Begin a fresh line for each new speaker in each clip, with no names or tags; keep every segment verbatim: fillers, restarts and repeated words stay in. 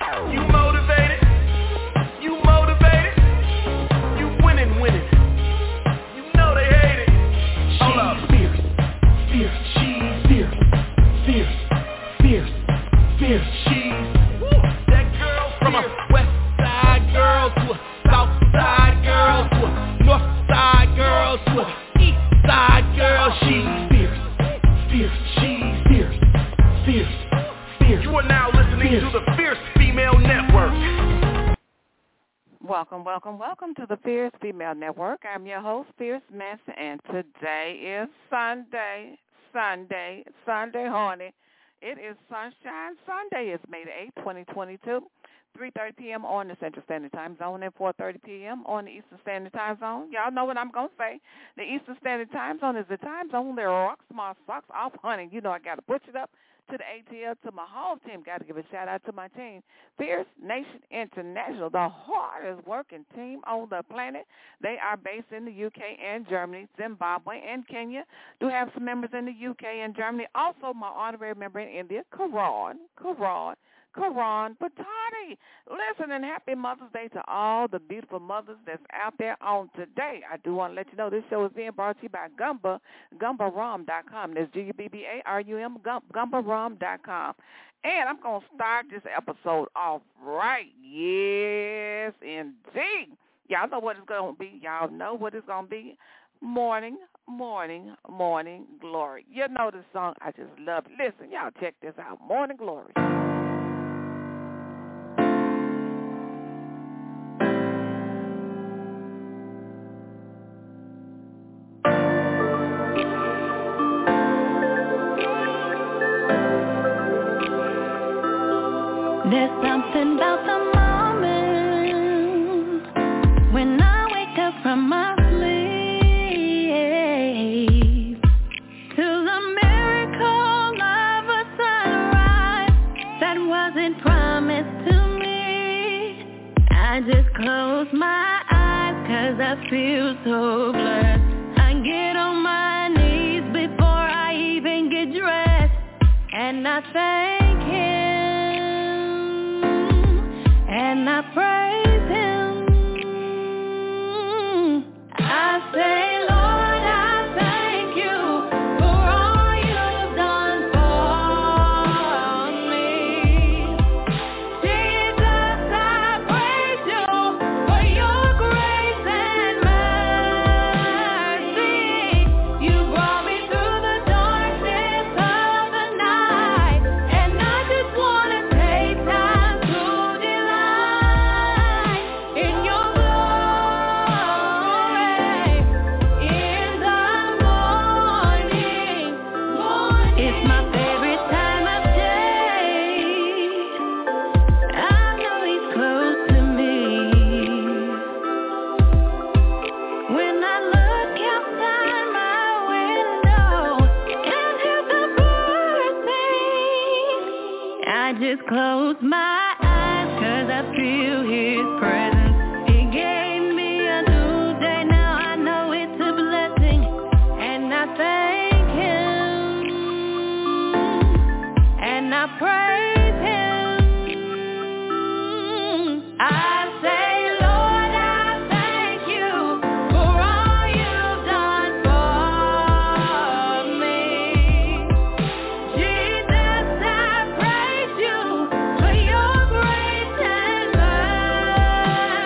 You motivated? You motivated? You winning, winning. You know they hate it. Hold up.
Fierce, fierce, she's fierce, fierce, fierce, fierce, she's
that girl from a west side girl to a south side girl to a north side girl to a east side girl. She's
fierce, fierce, she's fierce, fierce, fierce.
You are now listening
fierce.
to the Fierce Female Network.
Welcome, welcome, welcome to the Fierce Female Network. I'm your host, Fierce Manson, and today is Sunday, Sunday, Sunday, honey. It is Sunshine Sunday. It's May the eighth, twenty twenty-two, three thirty p.m. on the Central Standard Time Zone and four thirty p.m. on the Eastern Standard Time Zone. Y'all know what I'm going to say. The Eastern Standard Time Zone is the time zone that rocks my socks off, honey. You know I got to push it up to the A T L, to my whole team. Got to give a shout-out to my team, Fierce Nation International, the hardest working team on the planet. They are based in the U K and Germany, Zimbabwe, and Kenya. Do have some members in the U K and Germany. Also, my honorary member in India, Karan, Karan, Karan Patani. Listen, and happy Mother's Day to all the beautiful mothers that's out there on today. I do want to let you know this show is being brought to you by Gumba, Gumba Rum dot com. That's G U B B A R U M, Gumba Rum dot com. And I'm going to start this episode off right. Yes, indeed. Y'all know what it's going to be. Y'all know what it's going to be. Morning, morning, morning glory. You know the song. I just love it. Listen, y'all check this out. Morning glory.
There's something about the moment when I wake up from my sleep to the miracle of a sunrise that wasn't promised to me. I just close my eyes 'cause I feel so blessed. I get on my knees before I even get dressed, and I thank Him. And I praise Him. I say, Lord, I thank you for all you've done for me. Jesus, I praise you for your grace and mercy. You brought me through the darkness of the night, and I just want to take time to in your glory in the morning, morning. It's my favorite time of day. I know He's close to me. When I look outside my window and hear the birds sing, I just close my eyes 'cause I feel His presence. He gave me a new day, now I know it's a blessing, and I thank Him, and I praise Him. I say, Lord, I thank you for all you've done for me. Jesus, I praise you for your grace and mercy.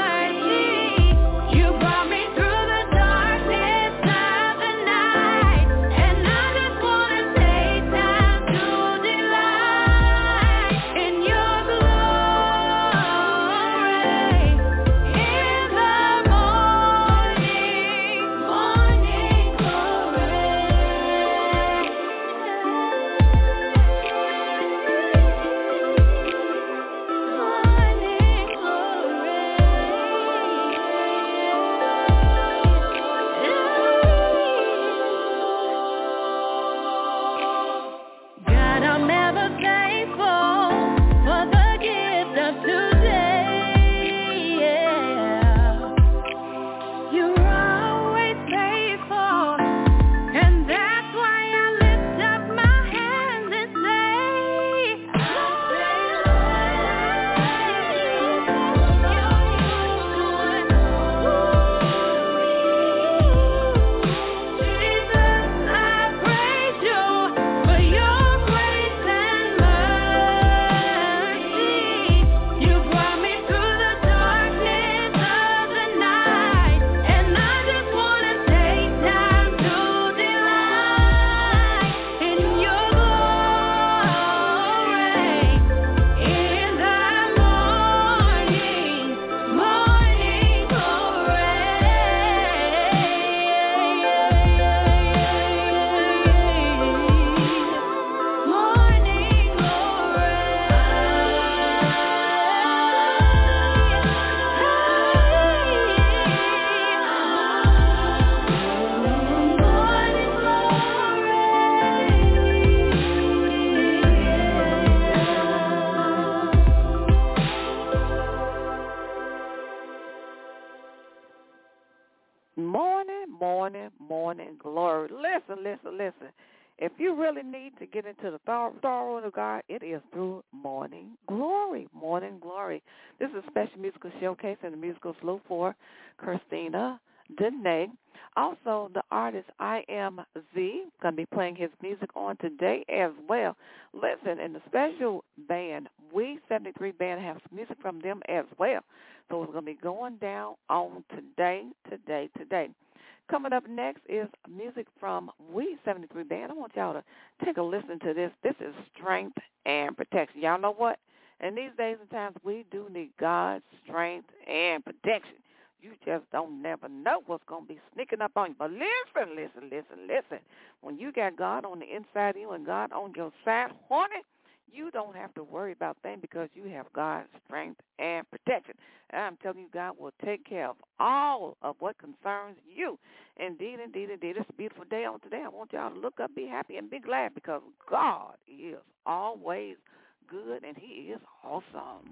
morning, morning glory. Listen, listen, listen. If you really need to get into the throne of God, it is through morning glory, morning glory. This is a special musical showcase and the musical salute for Christina Dene. Also, the artist I Am Z going to be playing his music on today as well. Listen, and the special band, We seventy-three Band, has music from them as well. So it's going to be going down on today, today, today. Coming up next is music from We seventy-three Band. I want y'all to take a listen to this. This is Strength and Protection. Y'all know what? In these days and times, we do need God's strength and protection. You just don't never know what's going to be sneaking up on you. But listen, listen, listen, listen. When you got God on the inside of you and God on your side, honey, you don't have to worry about things because you have God's strength and protection. And I'm telling you, God will take care of all of what concerns you. Indeed, indeed, indeed. It's a beautiful day on today. I want y'all to look up, be happy, and be glad because God is always good and he is awesome.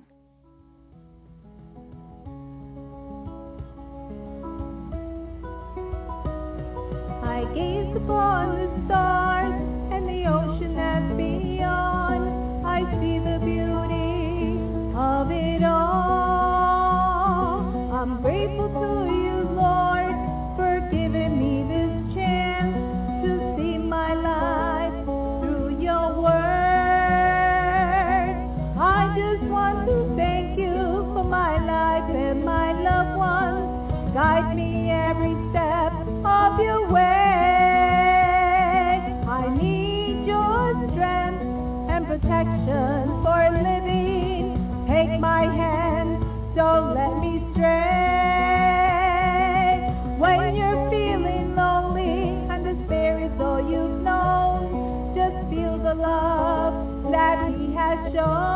I gaze upon the stars and the ocean that's beyond. I see the beauty of it all. I'm grateful to you, Lord, for giving me this chance to see my life through your word. I just want to thank you for my life and my loved ones. Guide me every step of your way. I need your strength and protection for living. Take my hand, don't let me stray. When you're feeling lonely and despair is all you've known, just feel the love that he has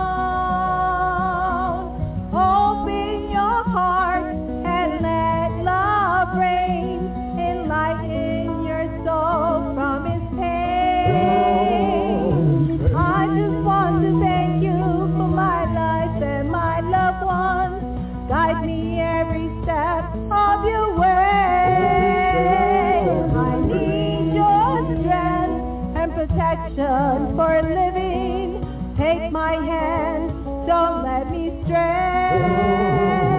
shown. Open your heart and let love reign. Enlighten your soul from its pain. I just want to thank you for my life and my loved ones. Guide me every step of your way. I need your strength and protection for living. Take my hand, don't let me stray.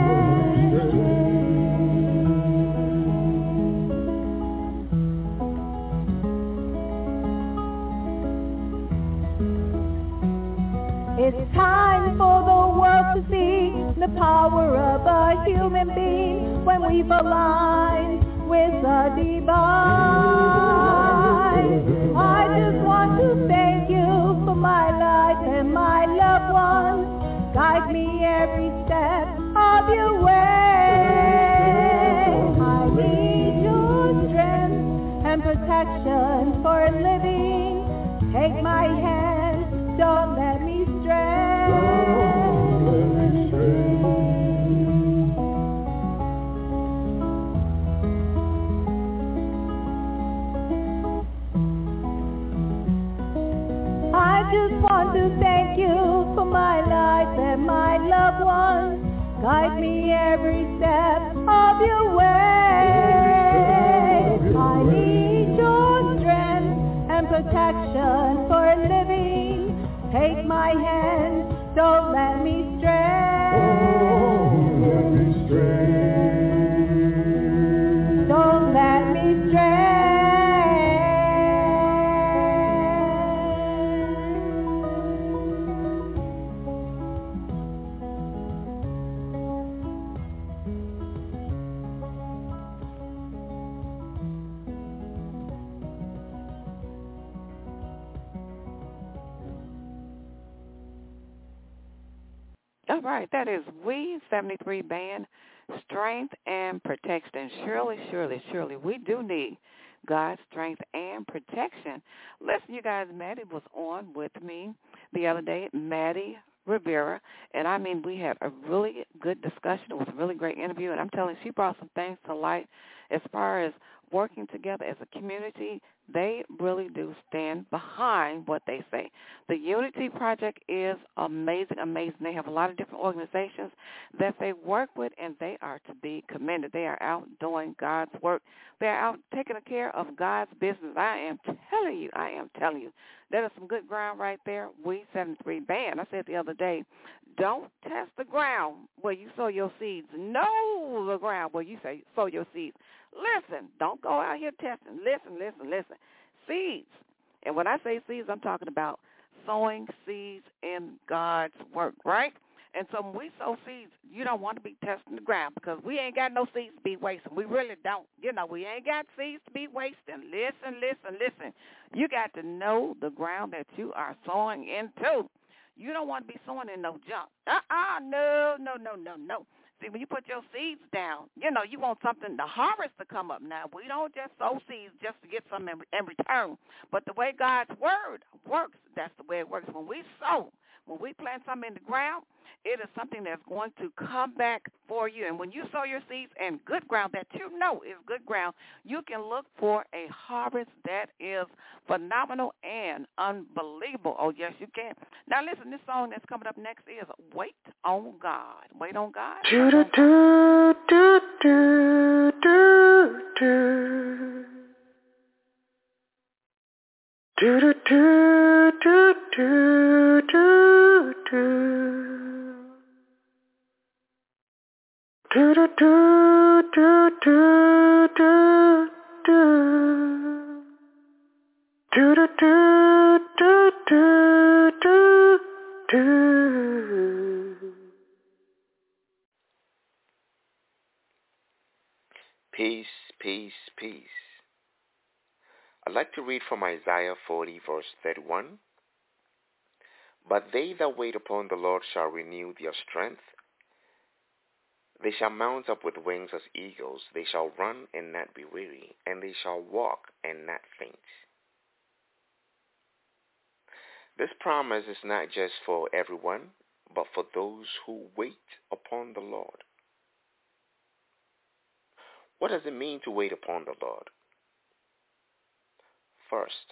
It's time for the world to see the power of a human being when we've aligned with the divine. I just want to thank you for my life and my loved ones. Guide me every step of your way. I need your strength and protection for living. Take my hand, don't let me stray. Don't let me stray. I just want to thank you for my life and my loved ones. Guide me every step of your way. I need your strength and protection for living. Take my hand, don't let me stray. Don't let me stray. Don't let me stray.
All right, that is We seventy-three Band, Strength and Protection. Surely, surely, surely, we do need God's strength and protection. Listen, you guys, Maddie was on with me the other day, Maddie Rivera, and I mean, we had a really good discussion. It was a really great interview, and I'm telling you, she brought some things to light as far as working together as a community, they really do stand behind what they say. The Unity Project is amazing, amazing. They have a lot of different organizations that they work with, and they are to be commended. They are out doing God's work. They are out taking care of God's business. I am telling you, I am telling you. That is some good ground right there. We seventy-three Band. I said the other day, don't test the ground where you sow your seeds. Know the ground where you say sow your seeds. Listen, don't go out here testing. Listen, listen, listen. Seeds. And when I say seeds, I'm talking about sowing seeds in God's work, right? And so when we sow seeds, you don't want to be testing the ground because we ain't got no seeds to be wasting. We really don't. You know, we ain't got seeds to be wasting. Listen, listen, listen. You got to know the ground that you are sowing into. You don't want to be sowing in no junk. Uh-uh, no, no, no, no, no. See, when you put your seeds down, you know, you want something, the harvest to come up. Now, we don't just sow seeds just to get something in, in return. But the way God's word works, that's the way it works. When we sow, when we plant something in the ground, it is something that's going to come back for you. And when you sow your seeds in good ground that you know is good ground, you can look for a harvest that is phenomenal and unbelievable. Oh, yes, you can. Now, listen, this song that's coming up next is Wait on God. Wait on God.
Do do do do do do do. Do do do do do do do. Do do do do do do do. Do do do do do do do.
Peace, peace, peace. I'd like to read from Isaiah forty, verse thirty-one. But they that wait upon the Lord shall renew their strength. They shall mount up with wings as eagles. They shall run and not be weary, and they shall walk and not faint. This promise is not just for everyone, but for those who wait upon the Lord. What does it mean to wait upon the Lord? First,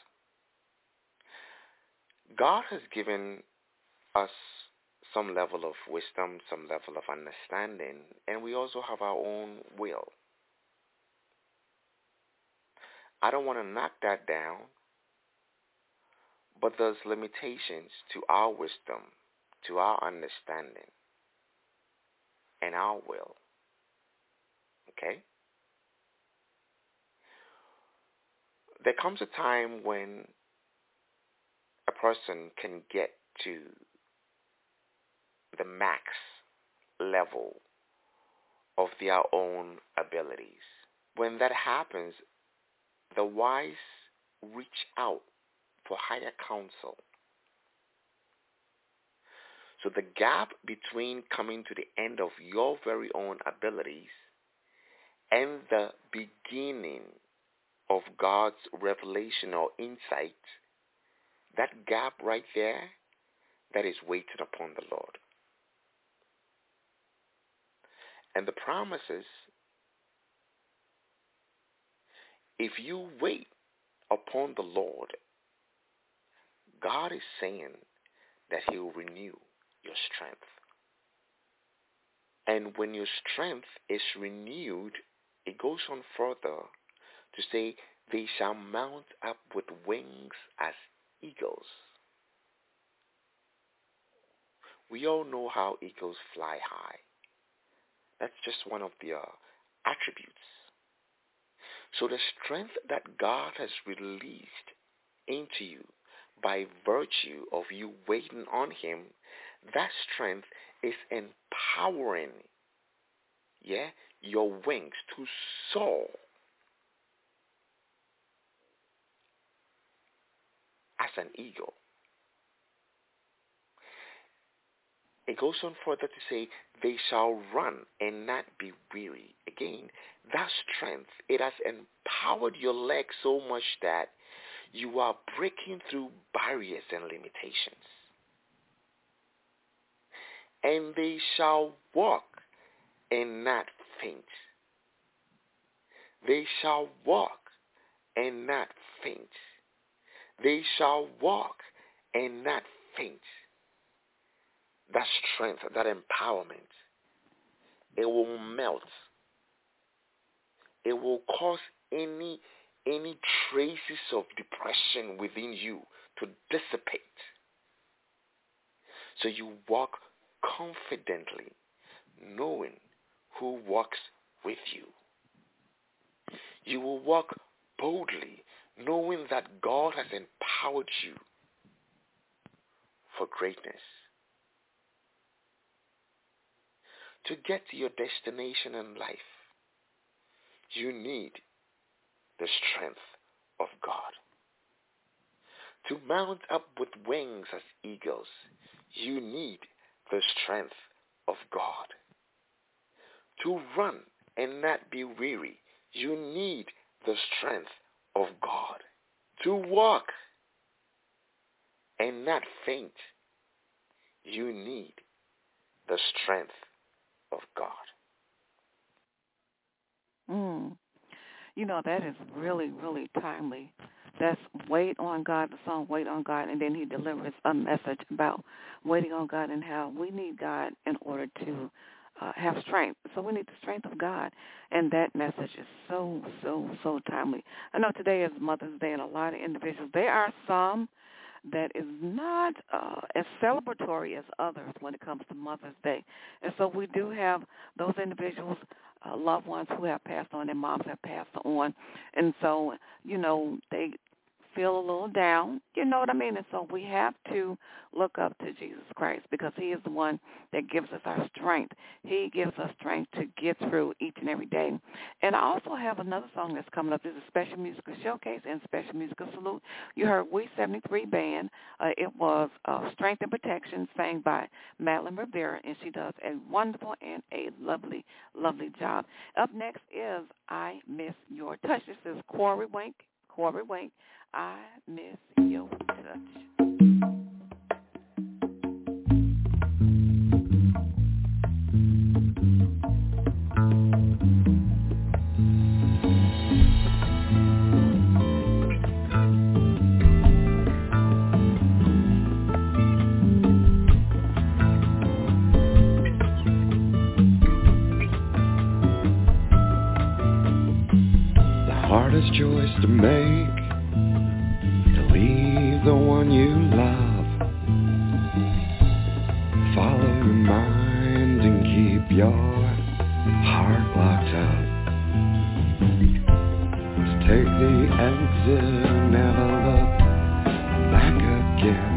God has given us some level of wisdom, some level of understanding, and we also have our own will. I don't want to knock that down, but there's limitations to our wisdom, to our understanding, and our will. Okay? There comes a time when a person can get to the max level of their own abilities. When that happens, the wise reach out for higher counsel. So the gap between coming to the end of your very own abilities and the beginning of God's revelation or insight, that gap right there, that is waiting upon the Lord. And the promise is, if you wait upon the Lord, God is saying that He will renew your strength. And when your strength is renewed, it goes on further to say, they shall mount up with wings as eagles. We all know how eagles fly high. That's just one of their attributes. So the strength that God has released into you by virtue of you waiting on Him, that strength is empowering, yeah, your wings to soar as an eagle. It goes on further to say, they shall run and not be weary. Again, that strength, it has empowered your legs so much that you are breaking through barriers and limitations. And they shall walk and not faint. They shall walk and not faint. They shall walk and not faint. That strength, that empowerment, it will melt. It will cause any any traces of depression within you to dissipate. So you walk confidently, knowing who walks with you. You will walk boldly, knowing that God has empowered you for greatness. To get to your destination in life, you need the strength of God. To mount up with wings as eagles, you need the strength of God. To run and not be weary, you need the strength of God. To walk and not faint, you need the strength of God.
Mm. You know, that is really, really timely. That's Wait on God, the song Wait on God, and then he delivers a message about waiting on God and how we need God in order to uh, have strength. So we need the strength of God, and that message is so, so, so timely. I know today is Mother's Day, and a lot of individuals, there are some that is not uh, as celebratory as others when it comes to Mother's Day. And so we do have those individuals, uh, loved ones who have passed on, their moms have passed on. And so, you know, they feel a little down, you know what I mean? And so we have to look up to Jesus Christ because he is the one that gives us our strength. He gives us strength to get through each and every day. And I also have another song that's coming up. This is a special musical showcase and special musical salute. You heard We seventy-three Band. Uh, it was uh, Strength and Protection, sang by Madeline Rivera, and she does a wonderful and a lovely, lovely job. Up next is I Miss Your Touch. This is Corey Wink. Corey Wink. I miss your touch.
The hardest choice to make, leave the one you love, follow your mind and keep your heart locked up. Just take the exit and never look back again.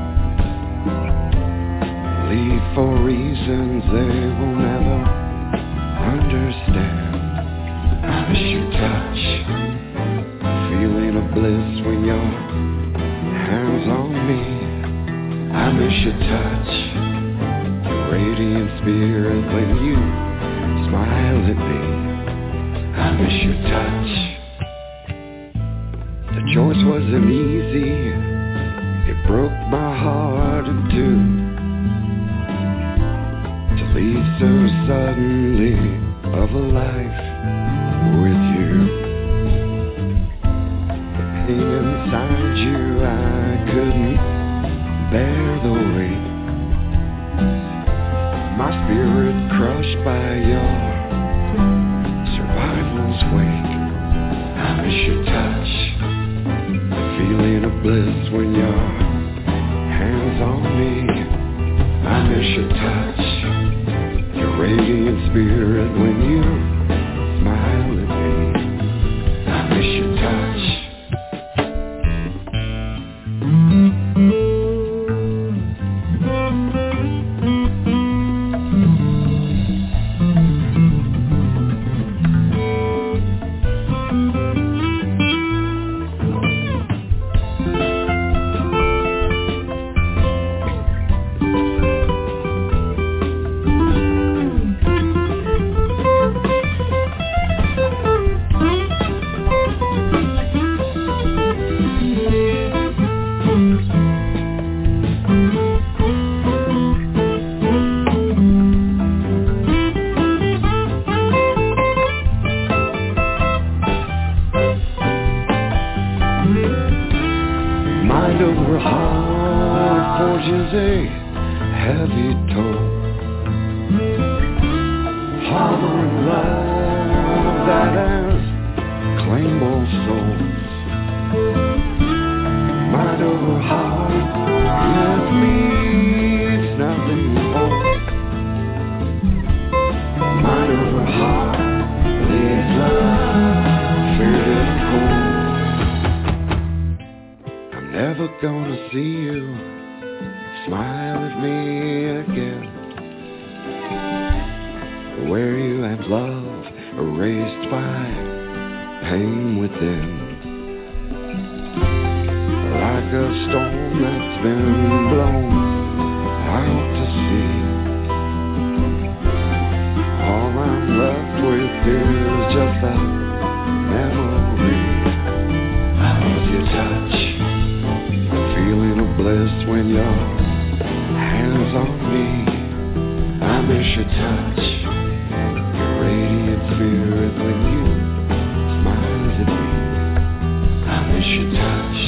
Leave for reasons they will never understand. I miss your touch, feeling of bliss when you're hands on me. I miss your touch, your radiant spirit when you smile at me. I miss your touch. The choice wasn't easy, it broke my heart in two, to leave so suddenly of a life with you. Pain inside you, I couldn't bear the weight. My spirit crushed by your survival's wake. I miss your touch, the feeling of bliss when your hands on me. I miss your touch, your radiant spirit when you smile at me. I miss your touch. harboring love that has claimed both souls. Mind over heart, left leaves nothing to hold. Mind over heart, leaves love, feared and cold. I'm never gonna see you smile at me again, where you have love erased by pain within. Like a storm that's been blown out to sea, all I'm left with is just a memory. I miss your touch, the feeling of bliss when your hands on me. I miss your touch, your radiant spirit when you smile at me. I miss your touch.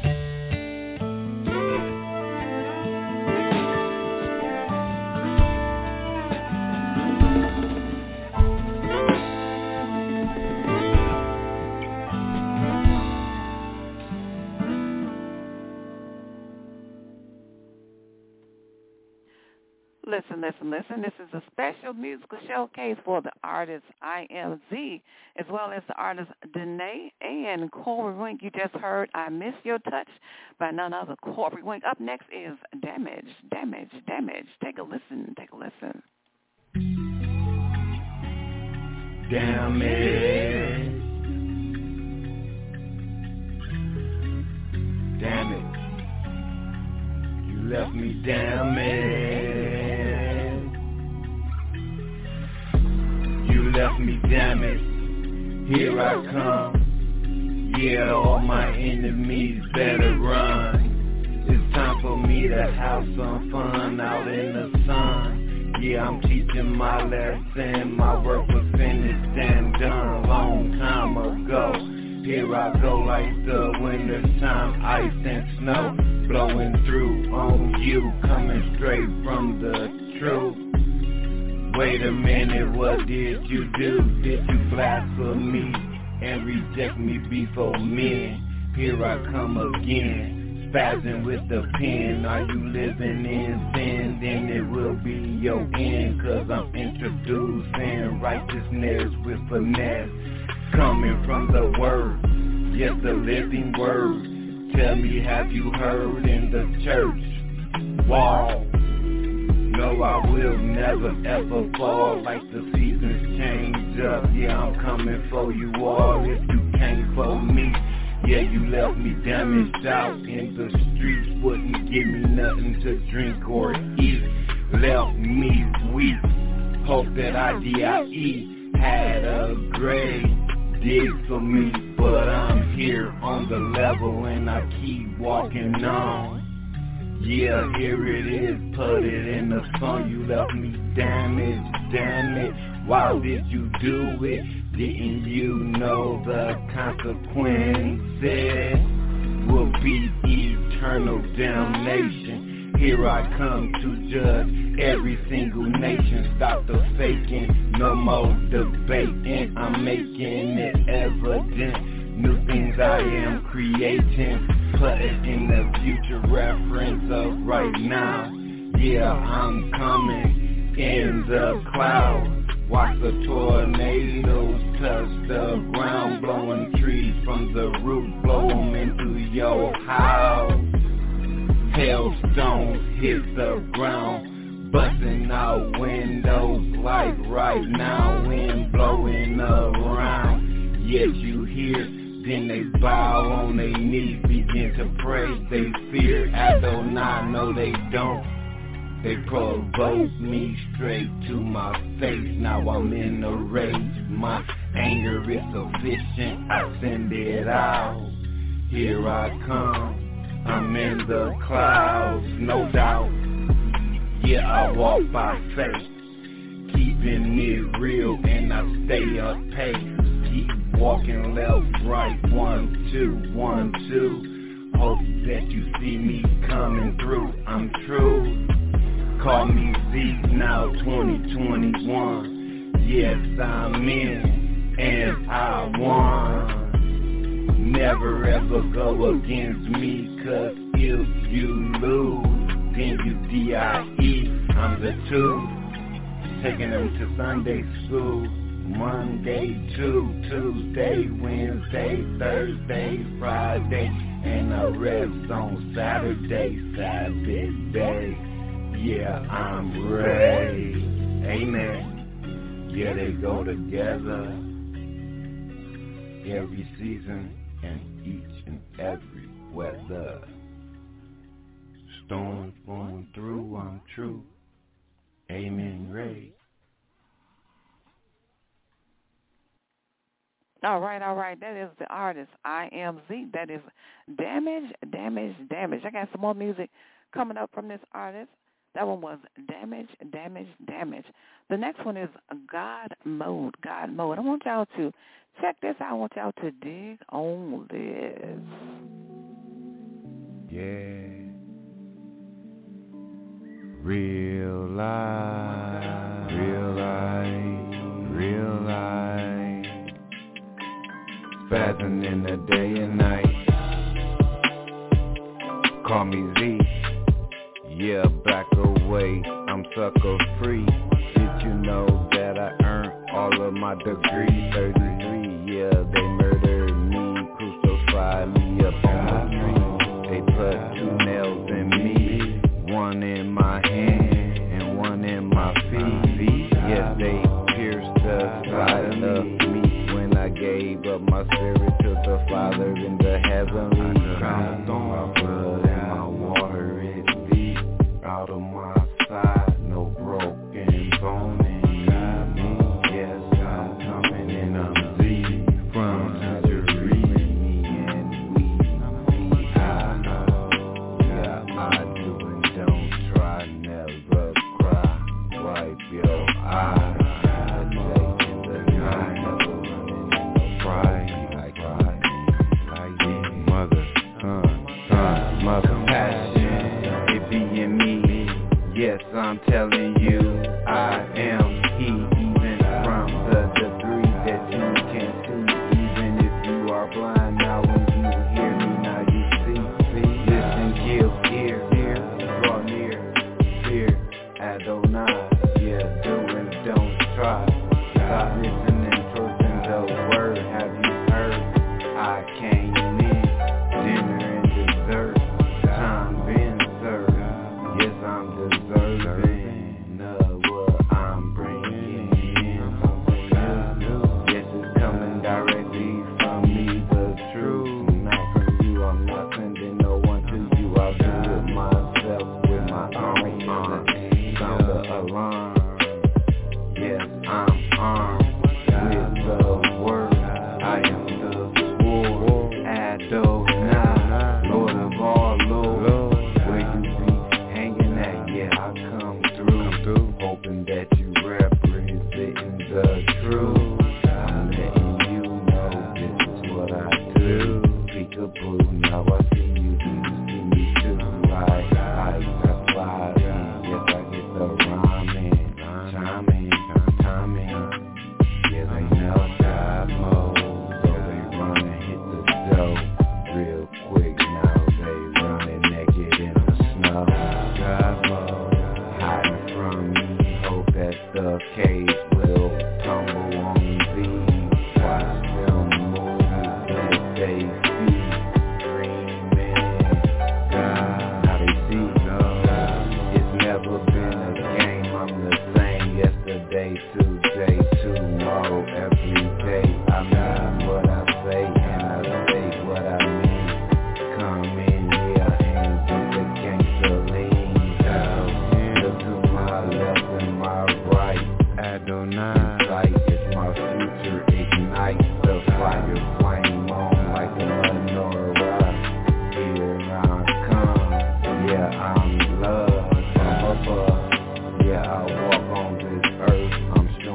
Listen, listen, listen. This is a special musical showcase for the artist I M Z, as well as the artists Danae and Corey Wink. You just heard I Miss Your Touch by none other Corey Wink. Up next is Damage, Damage, Damage. Take a listen, take a listen.
Damage, damn it, you left me damaged. You left me damaged, here I come. Yeah, all my enemies better run. It's time for me to have some fun out in the sun. Yeah, I'm teaching my lesson, my work was finished and done long time ago. Here I go like the winter time, ice and snow blowing through on you, coming straight from the truth. Wait a minute, what did you do? Did you blaspheme me and reject me before men? Here I come again, spazzing with the pen. Are you living in sin? Then it will be your end, cause I'm introducing righteousness with finesse, coming from the word, yes, the living word. Tell me, have you heard in the church wall? No, I will never ever fall, like the seasons change up. Yeah, I'm coming for you all if you came for me. Yeah, you left me damaged out in the streets, wouldn't give me nothing to drink or eat. Left me weak, hope that I D I E had a grave dig for me. But I'm here on the level and I keep walking on. Yeah, here it is, put it in the song. You left me damaged, damn it. Why did you do it? Didn't you know the consequences will be eternal damnation? Here I come to judge every single nation. Stop the faking, no more debating. I'm making it evident, new things I am creating. Put it in the future reference of right now. Yeah, I'm coming in the clouds. Watch the tornadoes touch the ground, blowing trees from the roof, blow them into your house. Hailstones hit the ground, busting out windows like right now, wind blowing around. Yet you hear, then they bow on their knees, begin to pray. They fear Adonai, no they don't. They provoke me straight to my face. Now I'm in a rage, my anger is sufficient, I send it out. Here I come, I'm in the clouds, no doubt. Yeah, I walk by faith, keeping it real and I stay up pace. Keep walking left, right, one, two, one, two. Hope that you see me coming through, I'm true. Call me Zeke now, twenty twenty-one. Yes, I'm in, and I won. Never ever go against me, cause if you lose, then you D I E. I'm the two, taking them to Sunday school. Monday to Tuesday, Wednesday, Thursday, Friday, and I rest on Saturday, Saturday. Yeah, I'm ready. Amen. Yeah, they go together every season and each and every weather. Storms going through, I'm true. Amen, Ray.
All right, all right. That is the artist I M Z. That is Damage, Damage, Damage. I got some more music coming up from this artist. That one was Damage, Damage, Damage. The next one is God Mode, God Mode. I want y'all to check this out. I want y'all to dig on this.
Yeah. Real life, real life, real life. Fasten in the day and night. Call me Z. Yeah, back away. I'm sucker free. Did you know that I earned all of my degrees? thirty-three. Yeah, they murdered me, crucified me up on the tree. They put two nails in me, one in my hand and one in my feet. Yes, they pierced the side of me when I gave up my spirit to the Father in the heavenly crown. My blood and my water is deep out of my side, no broken bone in me. Yes, I'm coming and I'm Z from Missouri. Me and we, I know, yeah, I do and don't try, never cry, wipe your eyes. Yes, I'm telling you, I am he, even from the degree that you can't see. Even if you are blind now, when you hear me, now you see. See, listen, give ear, ear, draw near, fear, Adonai. Yeah, do and don't try. Stop listening, trusting the word. Have you heard? I came in, dinner and dessert. Time been served. Yes, I'm deserving of what I'm bringing in. Something new. Yes, it's coming directly from me, the truth. Not from you, I'm not sending no one to you. I'll do it myself with my own arms. Sound the alarm. Yes, I'm armed with the word. I am the sword. Adonai, Lord of all lords. Where you be hanging at? Yeah, I come through, hoping that you representing the truth. I'm letting you know this is what I do. Peekaboo, now I see you, do you see me too? Like, like, that's why I see. Yes, I get the rhyming, chiming, timing. Yeah, they know God mode, so they run and hit the dough real quick. Now they running naked in the snow. God mode, hiding from me, hope that the cage will tumble on thee. Watch them move, let they see, screaming, God, now they see, God. It's never been a game, I'm the same yesterday, today, tomorrow, every day. I mean what I say and I say what I mean. Come in here and get the gangster lean down. Look to my left and my right. Adonai, insight is my future. Ignite the fire, flame on like a menorah. Here I come. Yeah, I'm love from above. Yeah, I walk on this earth. I'm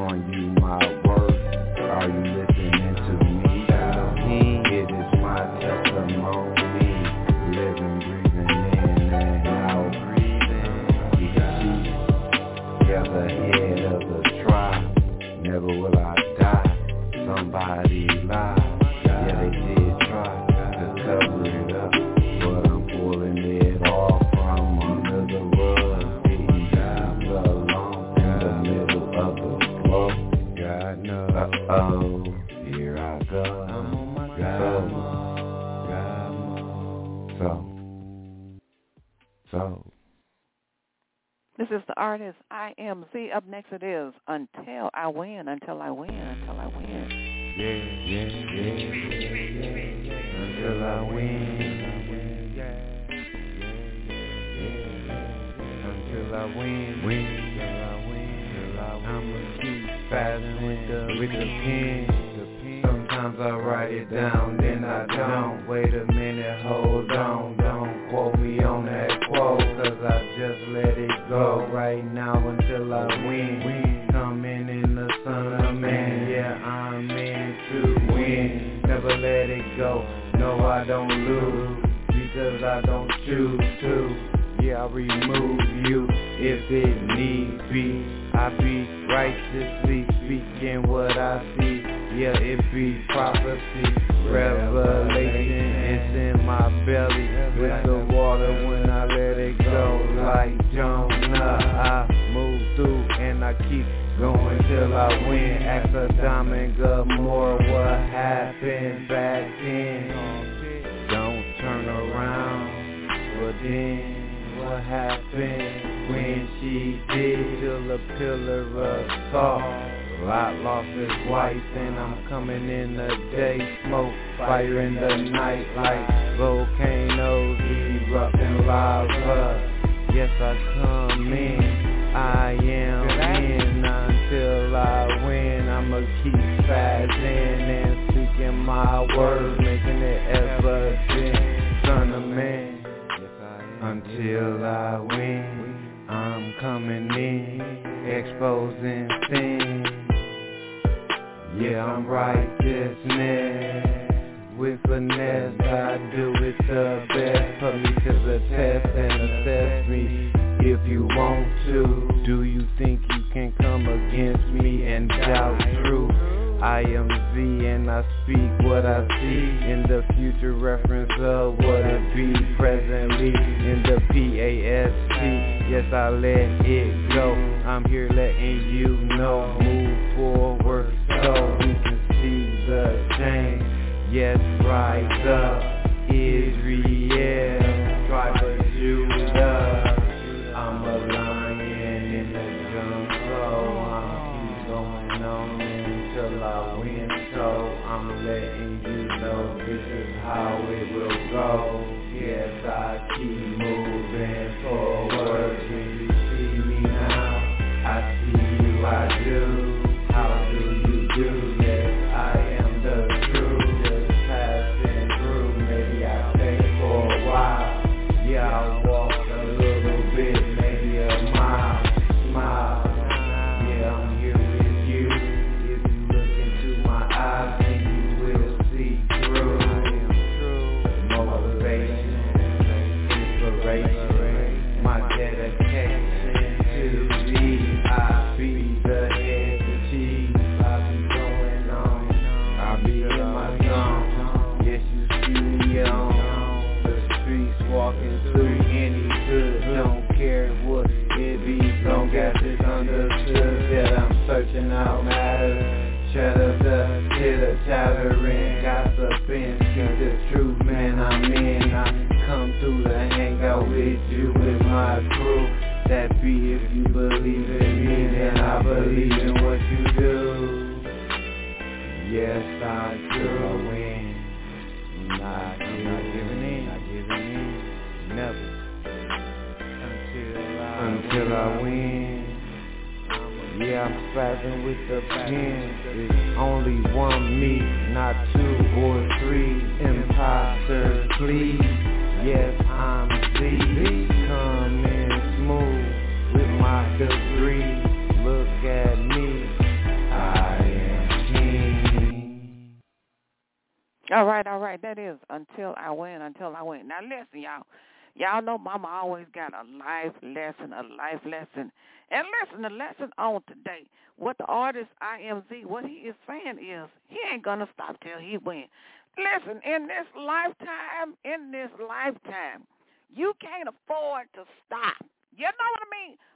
Oh, here I go. I'm on my God mode. So, so.
This is the artist I M Z. Up next it is Until I Win, Until I Win, Until I Win.
Yeah, yeah, yeah, yeah, yeah. Until I win. Until I win, win, till I win, till I win. I'ma keep fighting with the, with the pen. Sometimes I write it down, then I don't. Wait a minute, hold on, don't quote me on that quote, cause I just let it go right now until I win. Coming in the sun of man, yeah, I'm in to win. Never let it go, no I don't lose, because I don't choose to. Yeah, I remove you if it need be. I be righteously speaking what I see. Yeah, it be prophecy, revelation. It's in my belly with the water when I let it go. Like Jonah, I move through and I keep going till I win. Ask a diamond Gomorrah what happened back then. Don't turn around, but then what happened when she did? Till a pillar of salt. Lot lost his wife and I'm coming in the day. Smoke, fire in the night like volcanoes erupting lava. Yes, I come in, I am in until I win. I'ma keep fighting and speaking my word, making it evident, son of man. Until I win, I'm coming in, exposing sin. Yeah, I'm righteousness, with finesse, I do it the best. Put me to the test and assess me if you want to. Do you think you can come against me and doubt truth? I am Z and I speak what I see in the future, reference of what it be presently in the P A S T. Yes, I let it go. I'm here letting you know. Move forward so we can see the change. Yes, rise up, Israel, tribe of Judah. I'm a lion in the jungle. I'm keep going on until I win. So I'm letting you know this is how it will go. Yes, I keep moving forward. When you see me now, I see you, I do. How do you do? Yes, I am the truth. Just passing through. Maybe I stay for a while. Yeah, I'll walk a little bit, maybe a mile. Smile. Yeah, I'm here with you. If you look into my eyes, then you will see through. Motivation, inspiration, my dedication to thee. I be the head to cheese. I be going on. I be in my zone. Yes, you see me on the streets, walking through any hood. Don't care what it be, long as it's understood that I'm searching out matters. Chatter the hitter, chattering, gossiping, see the truth, man, I'm in. I come through to hang out with you, with my crew. That be if you believe in me, then I believe in what you do. Yes, I do win. Not, I'm not giving in, not giving in, never. Until I, until I win. Yeah, I'm spazzing with the pen. It's only one me, not two or three imposters, please. Yes, I'm Z, coming smooth with my degree. Look at me, I am king.
All right, all right. That is Until I Win, Until I Win. Now listen, y'all. Y'all know Mama always got a life lesson, a life lesson. And listen, the lesson on today, what the artist I M Z, what he is saying is he ain't going to stop till he wins. Listen, in this lifetime, in this lifetime, you can't afford to stop. You know what I mean?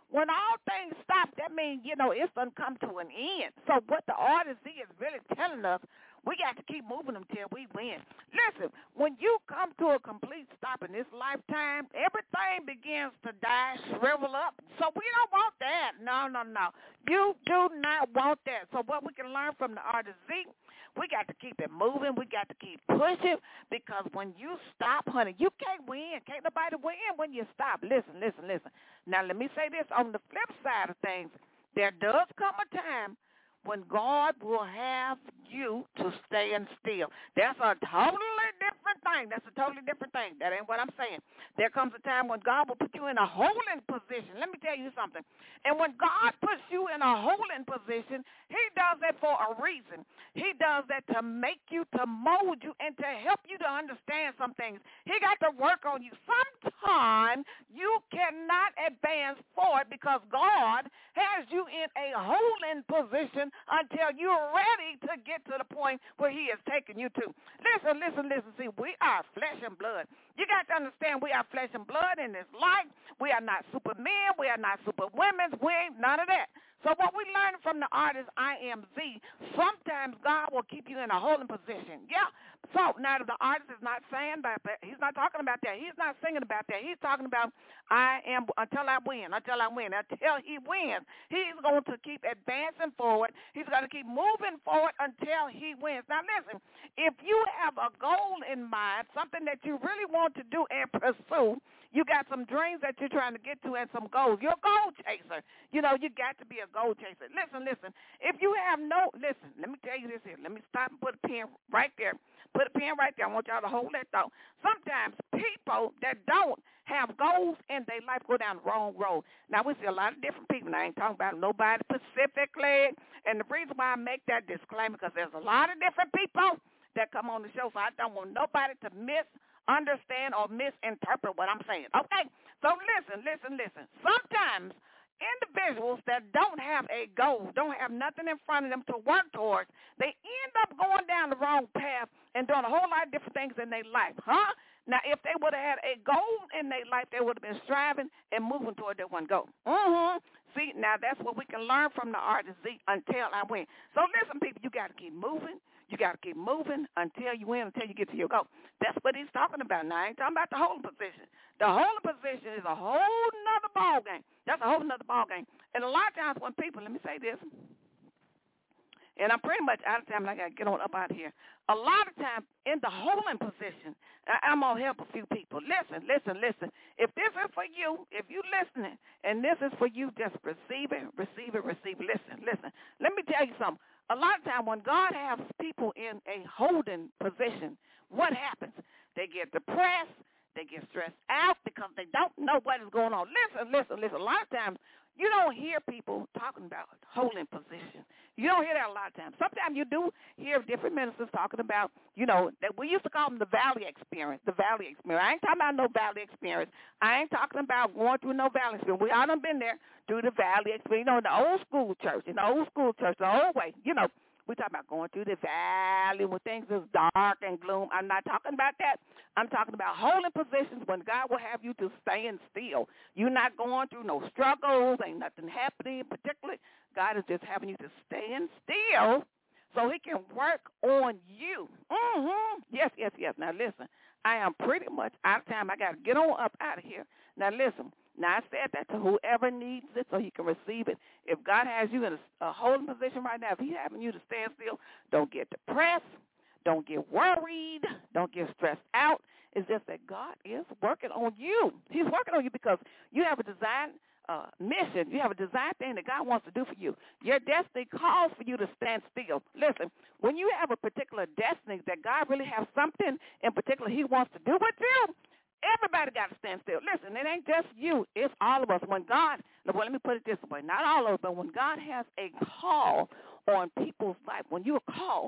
when all things stop, that means, you know, it's going to come to an end. So what the artist is really telling us, we got to keep moving until we win. Listen, when you come to a complete stop in this lifetime, everything begins to die, shrivel up. So we don't want that. No, no, no. You do not want that. So what we can learn from the artist Z, we got to keep it moving. We got to keep pushing, because when you stop, honey, you can't win. Can't nobody win when you stop. Listen, listen, listen. Now, let me say this on the flip side of things. There does come a time when God will have you to stand still. That's a totally different thing. That's a totally different thing. That ain't what I'm saying. There comes a time when God will put you in a holding position. Let me tell you something. And when God puts you in a holding position, he does that for a reason. He does that to make you, to mold you, and to help you to understand some things. He got to work on you. Sometimes you cannot advance forward because God has you in a holding position until you're ready to get to the point where he is taking you to. Listen, listen, listen. See, we are flesh and blood. You got to understand we are flesh and blood in this life. We are not supermen. We are not superwomen. We ain't none of that. So what we learn from the artist I Am Z, sometimes God will keep you in a holding position. Yeah. So now the artist is not saying about that. He's not talking about that. He's not singing about that. He's talking about I am until I win, until I win, until he wins. He's going to keep advancing forward. He's going to keep moving forward until he wins. Now listen, if you have a goal in mind, something that you really want to do and pursue, you got some dreams that you're trying to get to and some goals. You're a goal chaser. You know, you got to be a goal chaser. Listen, listen. If you have no, listen, let me tell you this here. Let me stop and put a pen right there. Put a pen right there. I want y'all to hold that thought. Sometimes people that don't have goals in their life go down the wrong road. Now, we see a lot of different people. Now, I ain't talking about nobody specifically. And the reason why I make that disclaimer, because there's a lot of different people that come on the show, so I don't want nobody to miss understand or misinterpret what I'm saying. Okay? So listen, listen, listen. Sometimes individuals that don't have a goal, don't have nothing in front of them to work towards, they end up going down the wrong path and doing a whole lot of different things in their life. Huh? Now, if they would have had a goal in their life, they would have been striving and moving toward that one goal. Mm-hmm. See, now that's what we can learn from the artist Z, until I win. So listen, people, you got to keep moving. You got to keep moving until you win, until you get to your goal. That's what he's talking about. Now, I ain't talking about the holding position. The holding position is a whole nother ball game. That's a whole nother ball game. And a lot of times when people, let me say this, and I'm pretty much out of time, and I got to get on up out of here. A lot of times in the holding position, I, I'm going to help a few people. Listen, listen, listen. If this is for you, if you listening, and this is for you, just receive it, receive it, receive it. Listen, listen. Let me tell you something. A lot of time when God has people in a holding position, what happens? They get depressed. They get stressed out because they don't know what is going on. Listen, listen, listen. A lot of times you don't hear people talking about holding position. You don't hear that a lot of times. Sometimes you do hear different ministers talking about, you know, that we used to call them the valley experience, the valley experience. I ain't talking about no valley experience. I ain't talking about going through no valley experience. We all done been there through the valley experience, you know, in the old school church, in the old school church, the old way, you know. We talk about going through the valley when things is dark and gloom. I'm not talking about that. I'm talking about holding positions when God will have you to stand still. You're not going through no struggles. Ain't nothing happening particularly. God is just having you to stand still so he can work on you. Mm-hmm. Yes, yes, yes. Now, listen, I am pretty much out of time. I got to get on up out of here. Now, listen. Now, I said that to whoever needs it so he can receive it. If God has you in a, a holding position right now, if he's having you to stand still, don't get depressed. Don't get worried. Don't get stressed out. It's just that God is working on you. He's working on you because you have a design uh, mission. You have a design thing that God wants to do for you. Your destiny calls for you to stand still. Listen, when you have a particular destiny that God really has something in particular he wants to do with you, everybody got to stand still. Listen, it ain't just you. It's all of us. When God, well, let me put it this way, not all of us, but when God has a call on people's life, when you're called,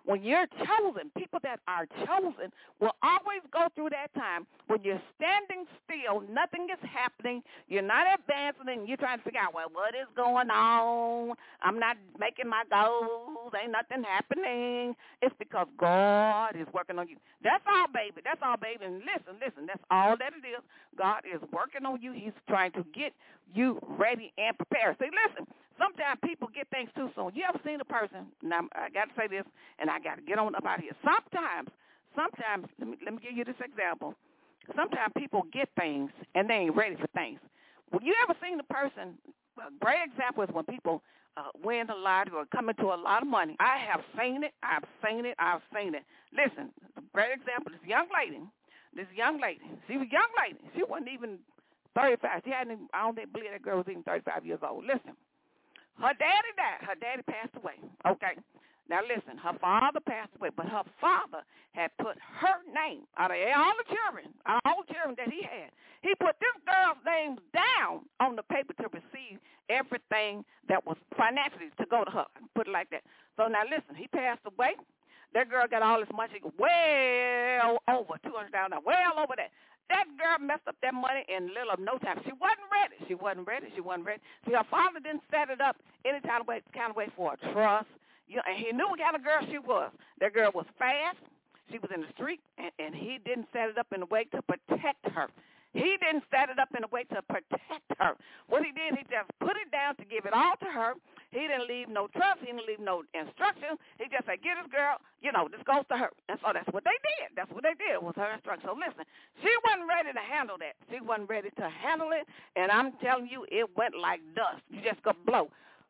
When you're chosen, people that are chosen will always go through that time when you're standing still, nothing is happening, you're not advancing, and you're trying to figure out, well, what is going on? I'm not making my goals. Ain't nothing happening. It's because God is working on you. That's all, baby. That's all, baby. And listen, listen, that's all that it is. God is working on you. He's trying to get you ready and prepared. See, listen, sometimes people get things too soon. You ever seen a person, now I got to say this, and I got to get on up out of here. Sometimes, sometimes, let me, let me give you this example. Sometimes people get things, and they ain't ready for things. Well, you ever seen a person, a great example is when people uh, win a lot or come into a lot of money. I have seen it. I've seen it. I've seen it. Listen, a great example, this young lady, this young lady, she was a young lady. She wasn't even thirty-five. She hadn't even, I don't believe that girl was even thirty-five years old. Listen, her daddy died. Her daddy passed away. Okay. Now, listen, her father passed away, but her father had put her name out of all the children, all the children that he had. He put this girl's name down on the paper to receive everything that was financially to go to her, put it like that. So now, listen, he passed away. That girl got all this money, well over two hundred thousand dollars, well over that. That girl messed up that money in little of no time. She wasn't ready. She wasn't ready. She wasn't ready. See, her father didn't set it up any kind of way, kind of way for a trust. You know, and he knew what kind of girl she was. That girl was fast. She was in the street, and, and he didn't set it up in a way to protect her. He didn't set it up in a way to protect her. What he did, he just put it down to give it all to her. He didn't leave no trust. He didn't leave no instructions. He just said, get this girl, you know, this goes to her. And so that's what they did. That's what they did was her instruction. So listen, she wasn't ready to handle that. She wasn't ready to handle it, and I'm telling you, it went like dust. You just go blow.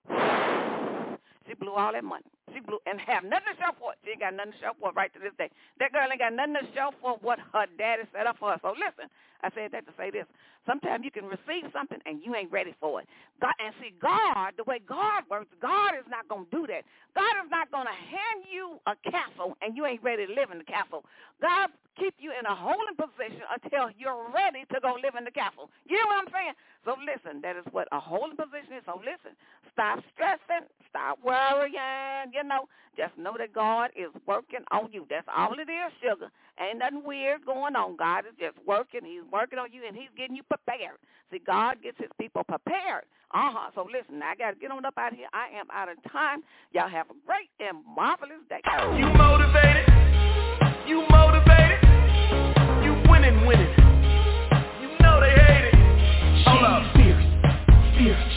She blew all that money. She blew and have nothing to show for it. She ain't got nothing to show for it right to this day. That girl ain't got nothing to show for what her daddy set up for her. So listen, I said that to say this. Sometimes you can receive something and you ain't ready for it. God, and see, God, the way God works, God is not going to do that. God is not going to hand you a castle and you ain't ready to live in the castle. God keep you in a holding position until you're ready to go live in the castle. You know what I'm saying? So listen, that is what a holding position is. So listen, stop stressing, stop worrying, you know. Just know that God is working on you. That's all it is, sugar. Ain't nothing weird going on. God is just working. He's working on you, and he's getting you prepared. See, God gets his people prepared. Uh-huh. So listen, I got to get on up out of here. I am out of time. Y'all have a great and marvelous day.
You motivated. You motivated. You winning, winning. You know they hate it. Hold up. Fierce, fierce.